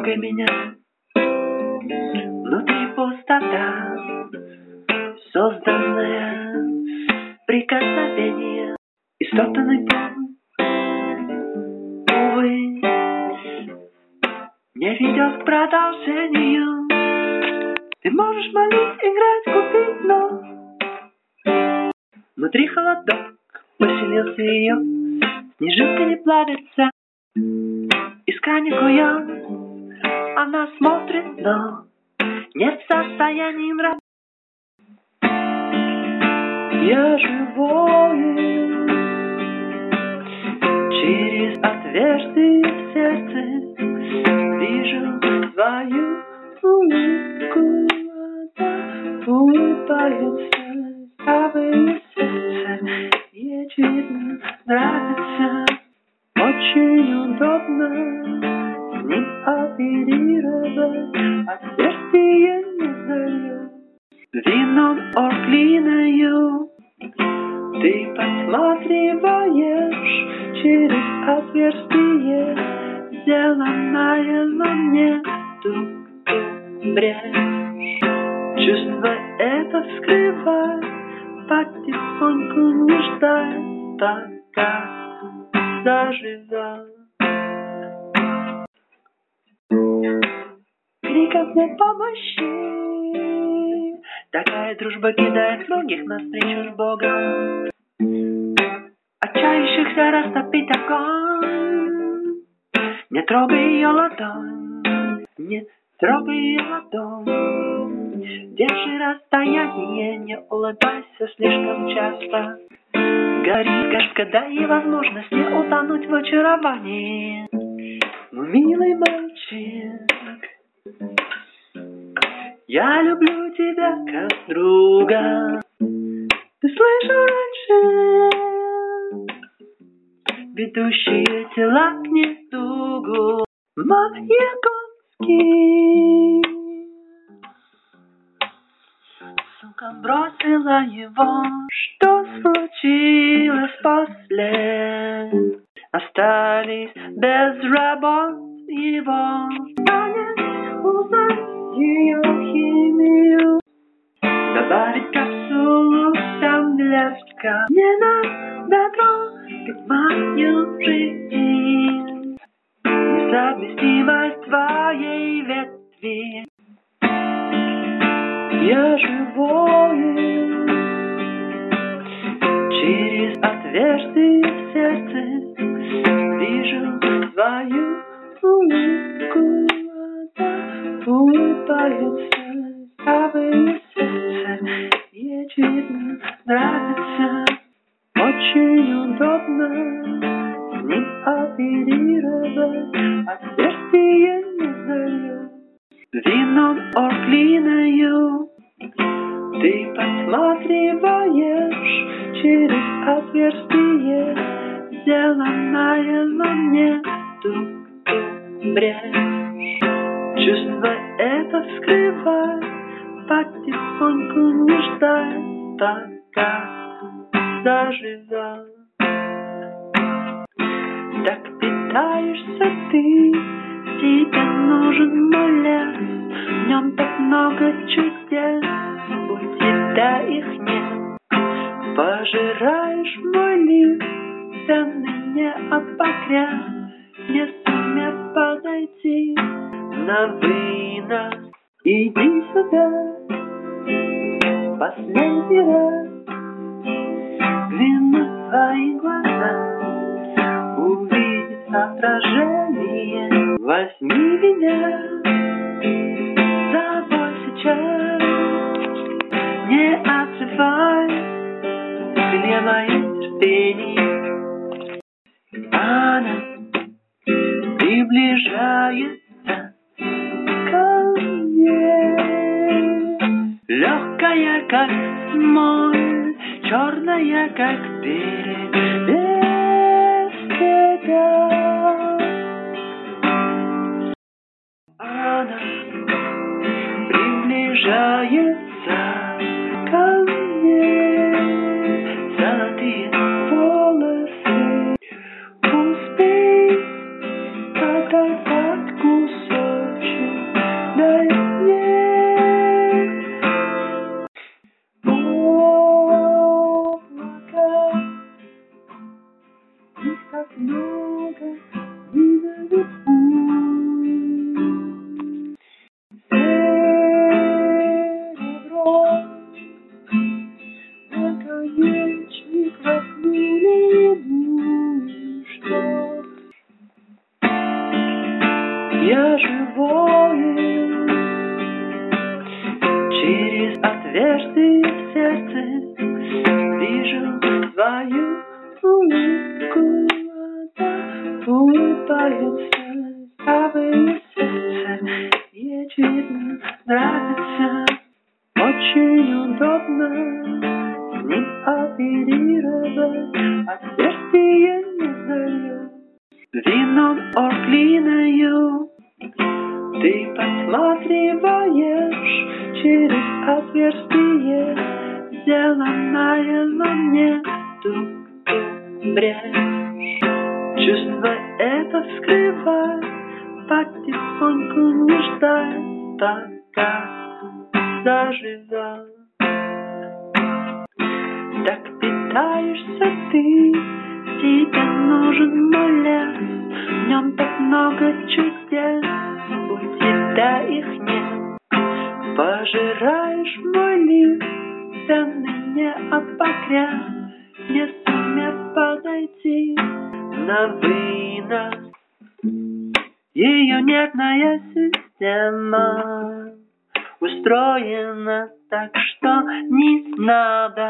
трогай меня. Внутри пустота, созданная прикосновение, истоптанный путь, увы, не ведет к продолжению. Ты можешь молить, играть, купить, но внутри холодок поселился ее, снежинка не плавится, искра не кует, она смотрит, но не в состоянии нравиться. Я живой через отверстие в сердце вижу твою улыбку, она улыбается, правое сердце ей очевидно нравится. Очень удобно с ним оперировать, отверстие не знаю, вином орклиною. Ты подсматриваешь через отверстие, сделанное во мне тук-тук брешь. Чувство это вскрывай, потихоньку не ждать, пока заживет. Криков нет помощи, такая дружба кидает многих навстречу с Богом. Отчаявшихся растопить огонь. Не трогай ее ладонь, не трогай ее ладонь. Держи расстояние, не улыбайся слишком часто. Горит кашка, дай возможность не утонуть в очаровании. Милый мальчик, я люблю тебя как друга. Ты слышал раньше ведущие тела к недугу Маяковский. Сука бросила его. Что случилось после? Остались без работ его. Станет узнать ее химию, добавить капсулу таблетка. Не надо трогать мою жизнь, несовместимость твоей ветви. Я живой через отверстие в сердце вижу твою улыбку, она улыбается, правое сердце ей очевидно нравится. Очень удобно с ним оперировать, отверстие не знаю, вином орклиною. Ты подсматриваешь через отверстие, сделанное во мне тук-тук брешь. Чувство это вскрывай, потихоньку не ждать, пока заживет. Так питаешься ты, тебе нужен мой лес, в нем так много чудес, у тебя их нет. Пожираешь мой лист, ценный не обогря, не сумев подойти на вынос. Иди сюда, последний раз взгляну в твои глаза, увидеть отражение. Возьми меня за собой сейчас, не отрывай мне мое терпение. Она приближается ко мне, легкая, как смоль, черная, как берег, без тебя. Она приближается ко мне, золотые волосы, успей оторвать кусок в сердце вижу твою улыбку, она улыбается, правое сердце ей видно нравится. Очень удобно с ним оперировать, отверстие не дает вином орклиною. Ты подсматриваешь через отверстие, сделанное во мне ту брешь. Чувство это вскрывай, потихоньку не ждать, пока заживет. Так питаешься ты, тебе нужен мой лес, в нем так много чудес, у тебя их нет. Пожираешь мой лист, ценный не обогрев, не сумев подойти на вынос. Ее нервная система устроена так, что не надо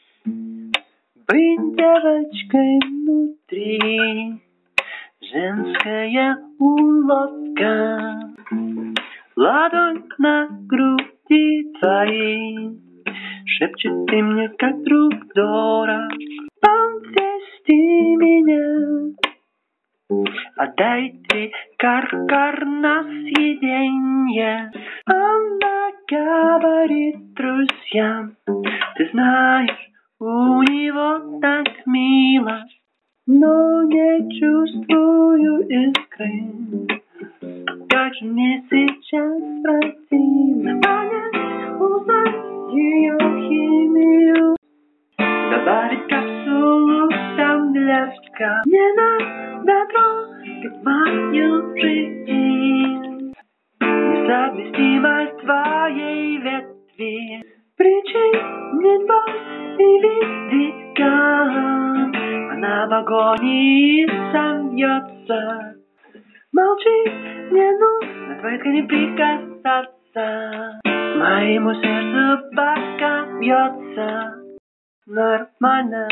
быть девочкой внутри. Женская уловка, ладонь на груди твоей, шепчет ты мне, как друг дорог. Подвести меня, отдайте кар-кар на съеденье. Она говорит друзьям, ты знаешь, у него так мило, но не чувствую искры. Как же мне сейчас противно понять, узнать ее химию, добавить капсулу там блеска. Не надо трогать мою жизнь, несовместимость твоей ветви причинит боль и виздикам. Она в агонии сомнется. Молчи, не нужно твоей ткани прикасаться. Моему сердцу пока бьется нормально,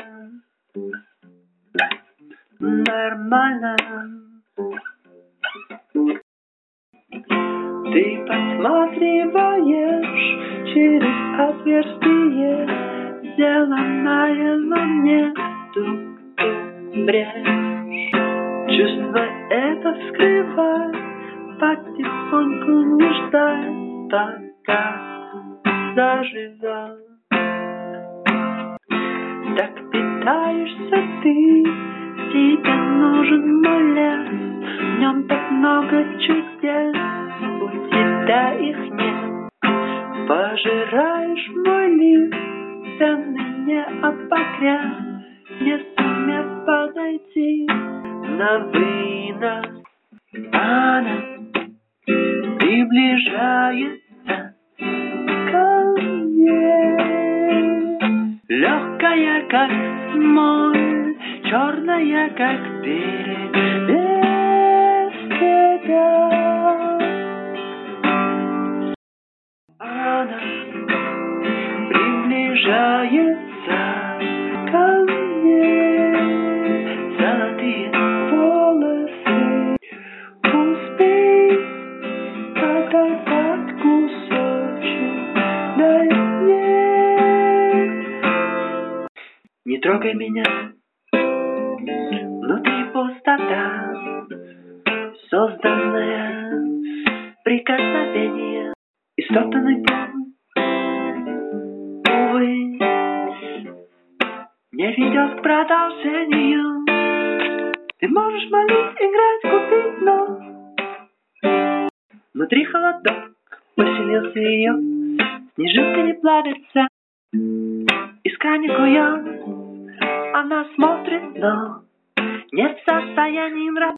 нормально. Ты подсматриваешь через отверстие, сделанное во мне ту брешь. Чувство это вскрывай, потихоньку не ждать, пока заживет. Так питаешься ты, тебе нужен мой лес, в нем так много чудес, у тебя их нет. Пожираешь мой лист, ценный не обогрев, не сумев подойти на вынос. Она приближается ко мне, легкая, как смоль, черная, как берег, без тебя. Она приближается ко мне, золотые волосы, успей оторвать кусочек, дай мне. Не трогай меня, внутри пустота, созданная прикосновение, истоптанный путь, увы, не ведет к продолжению. Ты можешь молить, играть, купить, но внутри холодок поселился ее, снежинка не плавится, искра не кует. Она смотрит, но не в состоянии нравиться.